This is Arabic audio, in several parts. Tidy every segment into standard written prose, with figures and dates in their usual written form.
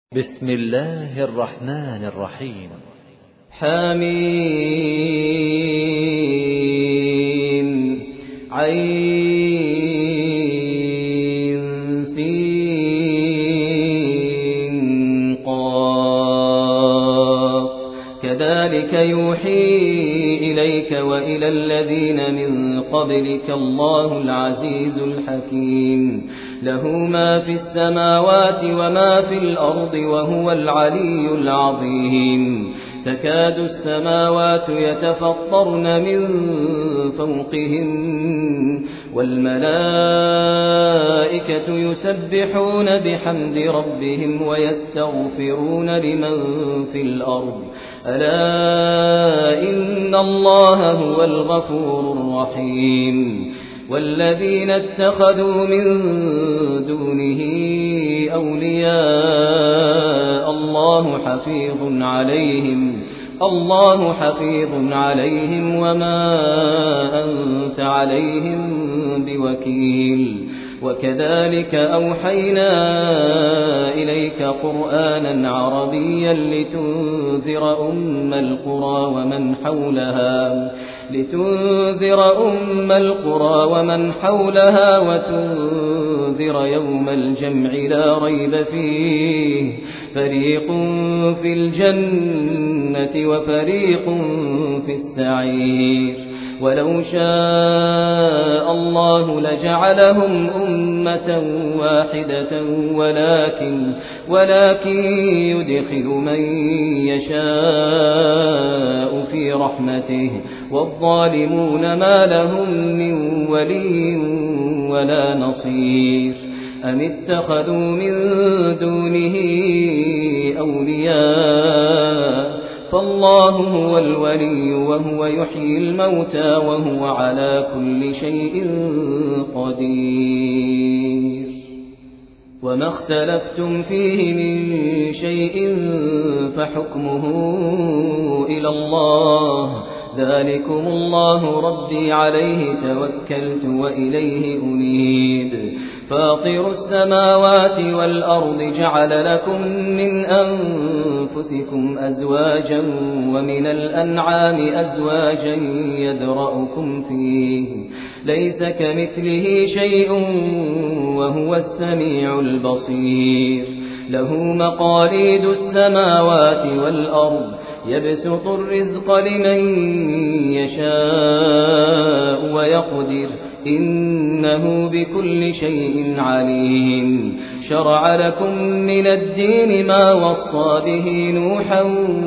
بسم الله الرحمن الرحيم. حميم عين سين قاف كذلك يوحي إليك وإلى الذين من قبلك الله العزيز الحكيم له ما في السماوات وما في الأرض وهو العلي العظيم تكاد السماوات يتفطرن من فوقهن والملائكة يسبحون بحمد ربهم ويستغفرون لمن في الأرض ألا إن الله هو الغفور الرحيم والذين اتخذوا من دونه أولياء الله حفيظ عليهم وما أنت عليهم بوكيل وكذلك أوحينا إليك قرآنا عربيا لتنذر أم القرى ومن حولها وتنذر يوم الجمع لا ريب فيه فريق في الجنة وفريق في السعير ولو شاء الله لجعلهم أمة واحدة ولكن يدخل من يشاء في رحمته والظالمون ما لهم من ولي ولا نصير أم اتخذوا من دونه أولياء فالله هو الولي وهو يحيي الموتى وهو على كل شيء قدير وما اختلفتم فيه من شيء فحكمه إلى الله ذلكم الله ربي عليه توكلت وإليه أنيب فاطر السماوات والأرض جعل لكم من أنفسكم أزواجا ومن الأنعام أزواجا يذرأكم فيه ليس كمثله شيء وهو السميع البصير له مقاليد السماوات والأرض يبسط الرزق لمن يشاء ويقدر إنه بكل شيء عليم شرع لكم من الدين ما وصى به نوحا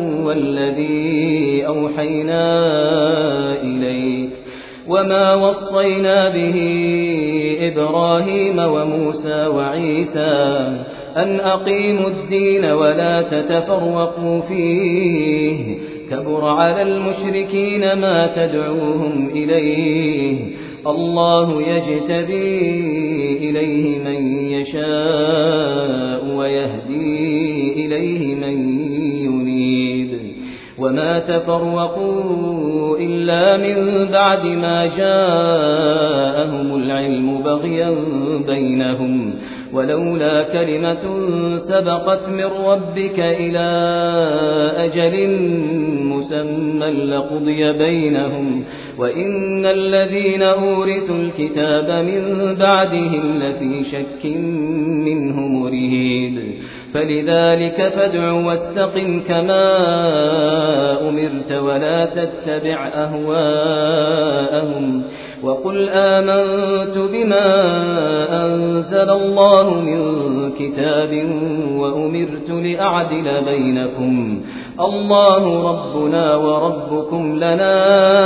والذي أوحينا إليك وما وصينا به إبراهيم وموسى وعيسى أن أقيموا الدين ولا تتفرقوا فيه كبر على المشركين ما تدعوهم إليه الله يجتبي إليه من يشاء ويهدي إليه من ينيب وما تفرقوا إلا من بعد ما جاءهم العلم بغيا بينهم ولولا كلمة سبقت من ربك إلى أجل مسمى لقضي بينهم وإن الذين أورثوا الكتاب من بعدهم لفي شك منه مريب فلذلك فادع واستقم كما أمرت ولا تتبع أهواءهم وقل آمنت بما أنزل الله من كتاب وأمرت لأعدل بينكم الله ربنا وربكم لنا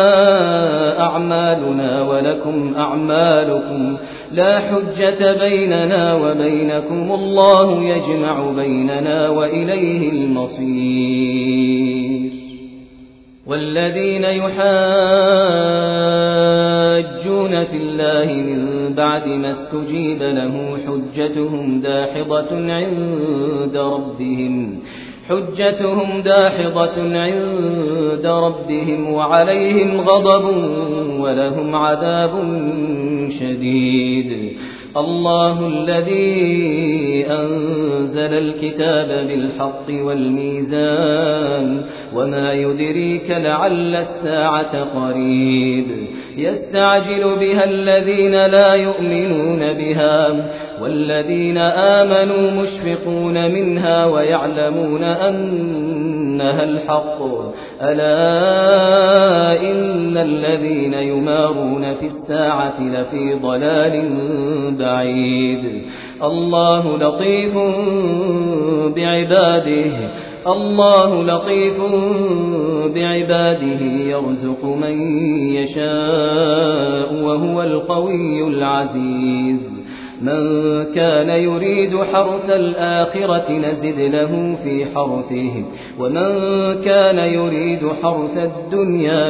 أعمالنا ولكم أعمالكم لا حجة بيننا وبينكم الله يجمع بيننا وإليه المصير والذين يحاجون في الله من بعد ما استجيب له حجتهم داحضة عند ربهم وعليهم غضب ولهم عذاب شديد الله الذي أنزل الكتاب بالحق والميزان وما يدريك لعل الساعة قريب يستعجل بها الذين لا يؤمنون بها والذين آمنوا مشفقون منها ويعلمون أنها الحق ألا إن الذين يمارون في الساعة لفي ضلال بعيد الله لطيف بعباده يرزق من يشاء وهو القوي العزيز من كان يريد حرث الآخرة نزد له في حرثه ومن كان يريد حرث الدنيا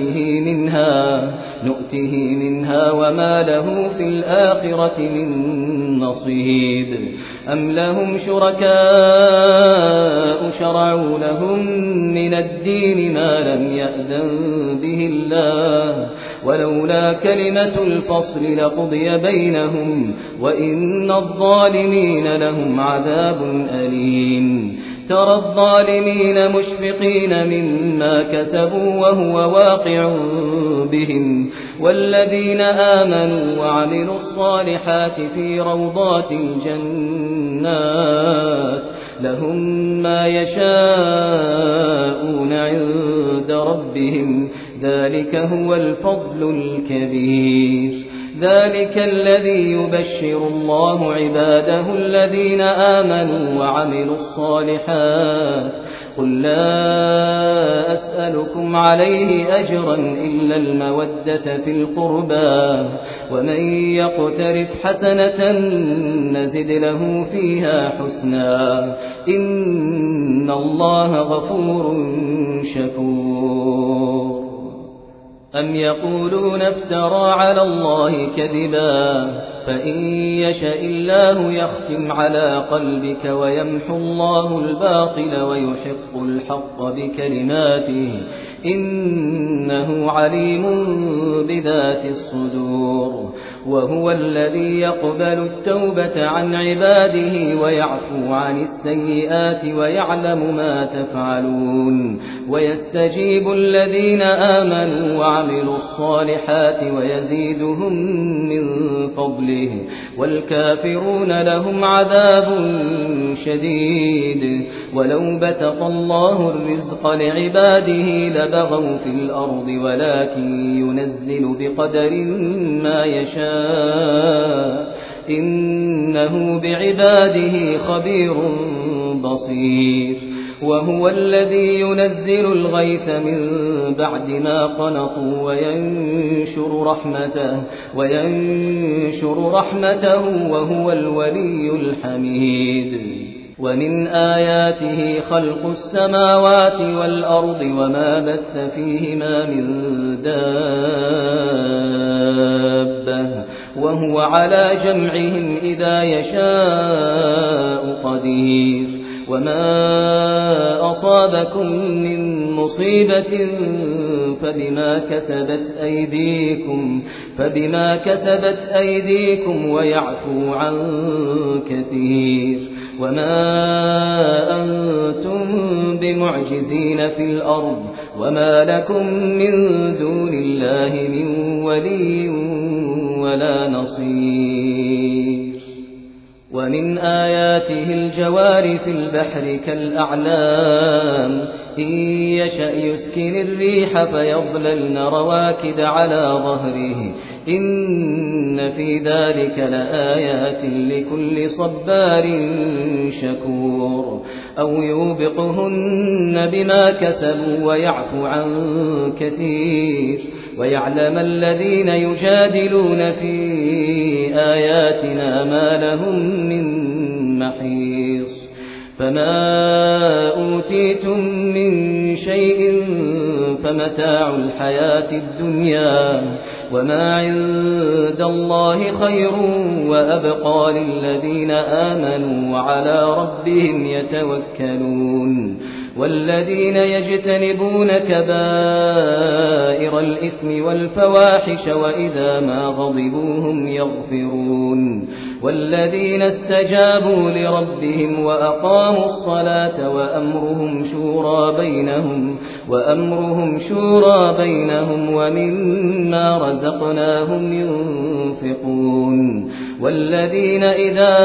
نؤته منها وما له في الآخرة من نصيب أم لهم شركاء شرعوا لهم من الدين ما لم يأذن به الله ولولا كلمة الفصل لقضي بينهم وإن الظالمين لهم عذاب أليم ترى الظالمين مشفقين مما كسبوا وهو واقع بهم والذين آمنوا وعملوا الصالحات في روضات الجنات لهم ما يشاءون عند ربهم ذلك هو الفضل الكبير ذلك الذي يبشر الله عباده الذين آمنوا وعملوا الصالحات قل لا أسألكم عليه أجرا إلا المودة في القربى ومن يقترف حسنة نزد له فيها حسنا إن الله غفور شكور أم يقولون افترى على الله كذبا فإن يشاء الله يختم على قلبك ويمحو الله الباطل ويحق الحق بكلماته إنه عليم بذات الصدور وهو الذي يقبل التوبة عن عباده ويعفو عن السيئات ويعلم ما تفعلون ويستجيب الذين آمنوا وعملوا الصالحات ويزيدهم من فضله والكافرون لهم عذاب شديد ولو بسط الله الرزق لعباده لبغوا في الأرض ولكن ينزل بقدر ما يشاء إنه بعباده خبير بصير وهو الذي ينزل الغيث من بعد ما قنطوا وينشر رحمته وهو الولي الحميد ومن آياته خلق السماوات والأرض وما بث فيهما من دابة وهو على جمعهم إذا يشاء قدير وما أصابكم من مصيبة فبما كسبت أيديكم ويعفو عن كثير وما أنتم بمعجزين في الأرض وما لكم من دون الله من ولي ولا نصير ومن آياته الجوار في البحر كالأعلام إن يشأ يسكن الريح فيظللن رواكد على ظهره إن في ذلك لآيات لكل صبار شكور أو يوبقهن بما كسبوا ويعفو عن كثير ويعلم الذين يجادلون في آياتنا ما لهم من محيص فما أوتيتم من شيء فمتاع الحياة الدنيا وما عند الله خير وأبقى للذين آمنوا وعلى ربهم يتوكلون والذين يجتنبون كبائر الإثم والفواحش وإذا ما غضبوا هم يغفرون والذين استجابوا لربهم وأقاموا الصلاة وأمرهم شورى بينهم ومما رزقناهم ينفقون والذين إذا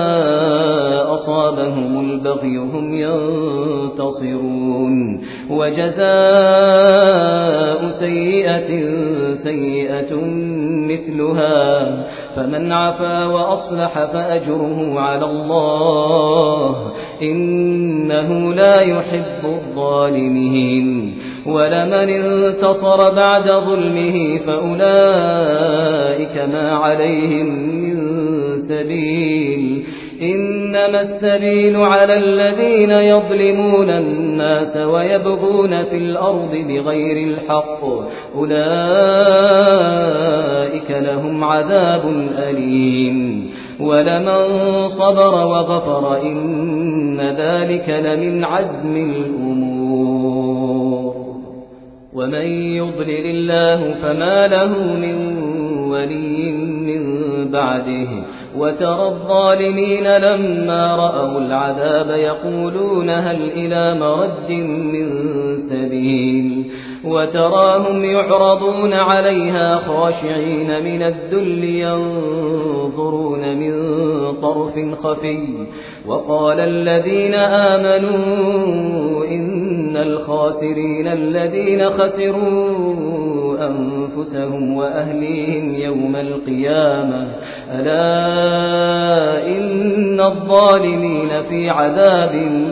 أصابهم البغي هم ينتصرون وجزاء سيئة مثلها فمن عفا وأصلح فأجره على الله إنه لا يحب الظالمين ولمن انتصر بعد ظلمه فأولئك ما عليهم من سبيل إنما السبيل على الذين يظلمون الناس ويبغون في الأرض بغير الحق أولئك لهم عذاب أليم ولمن صبر وغفر إن ذلك لمن عزم الأمور ومن يضلل الله فما له من ولي من بعده وترى الظالمين لما رأوا العذاب يقولون هل إلى مرد من سبيل وتراهم يعرضون عليها خاشعين من الذل ينظرون من طرف خفي وقال الذين آمنوا إن الخاسرين الذين خسروا أنفسهم وأهليهم يوم القيامة ألا إن الظالمين في عذاب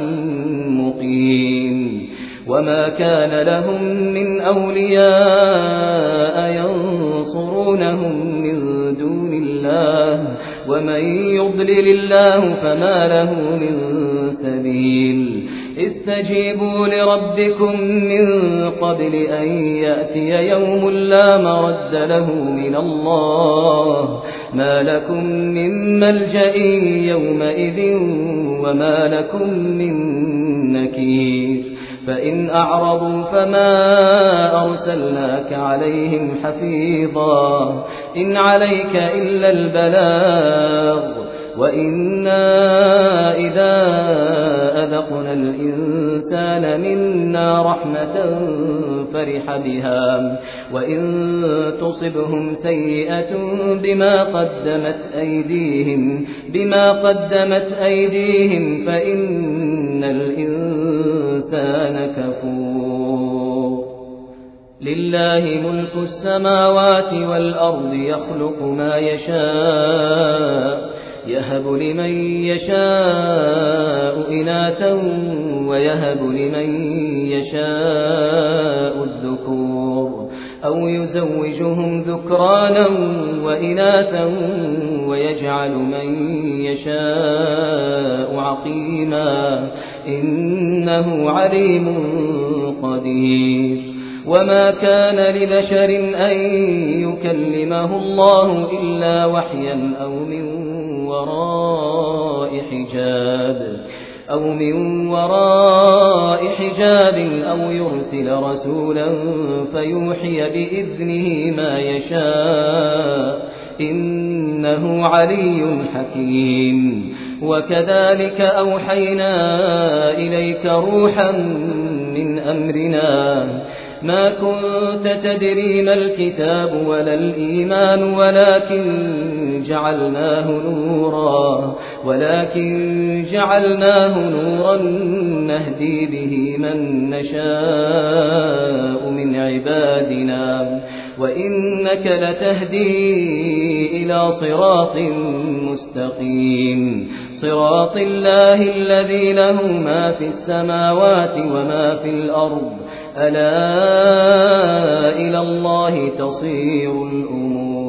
مقيم وما كان لهم من أولياء ينصرونهم من دون الله ومن يضلل الله فما له من سبيل استجيبوا لربكم من قبل أن يأتي يوم لا مرد له من الله ما لكم من ملجأ يومئذ وما لكم من نكير فإن أعرضوا فما أرسلناك عليهم حفيظا إن عليك إلا البلاغ وإنا إذا أذقنا الإنسان منا رحمة فرح بها وإن تصبهم سيئة بما قدمت أيديهم فإن الإنسان كفور لله ملك السماوات والأرض يخلق ما يشاء يهب لمن يشاء إناثا ويهب لمن يشاء الذكور أو يزوجهم ذكرانا وإناثا ويجعل من يشاء عقيما إنه عليم قدير وما كان لبشر أن يكلمه الله إلا وحيا أو من وراء حجاب أو يرسل رسولا فيوحي بإذنه ما يشاء إنه علي حكيم وكذلك أوحينا إليك روحا من أمرنا ما كنت تدري ما الكتاب ولا الإيمان ولكن جعلناه نورا نهدي به من نشاء من عبادنا وإنك لتهدي إلى صراط مستقيم صراط الله الذي له ما في السماوات وما في الأرض ألا إلى الله تصير الأمور